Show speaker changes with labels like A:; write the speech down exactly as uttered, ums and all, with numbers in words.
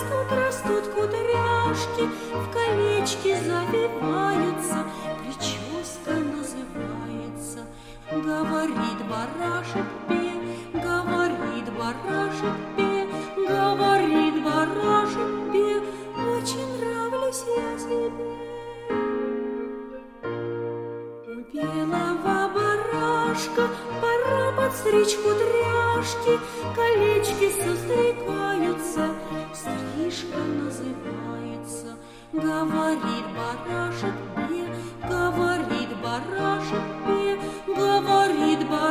A: Растут, растут кудряшки, в колечки завиваются, прическа называется. Говорит барашек пе, говорит барашек пе, говорит барашек пе, очень нравлюсь я себе. У белого барашка пора подстричь кудряшки, колечки состригаются, стрижка называется. Говорит барашек пе, говорит барашек пе, говорит барашек